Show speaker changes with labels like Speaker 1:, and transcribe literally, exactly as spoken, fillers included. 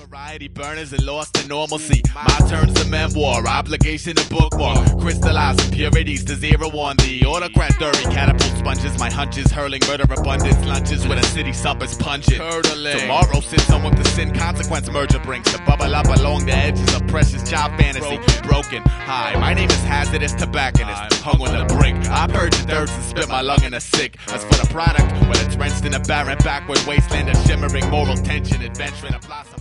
Speaker 1: Variety burners and lost to normalcy. My turn's to memoir, obligation to bookmark. Crystallize impurities to zero on the autocrat theory. Catapult sponges, my hunches hurling murder abundance lunches with a city suppers pungent. Curdling. Tomorrow sits on what the sin consequence merger brings to bubble up along the edges of precious job fantasy. Broken. Broken. Hi, my name is hazardous tobacconist, hung on the brink. I purge the dirt and spit my lung in a sick. As for the product, well, it's drenched in a barren backward wasteland of shimmering moral tension, adventuring a blossom.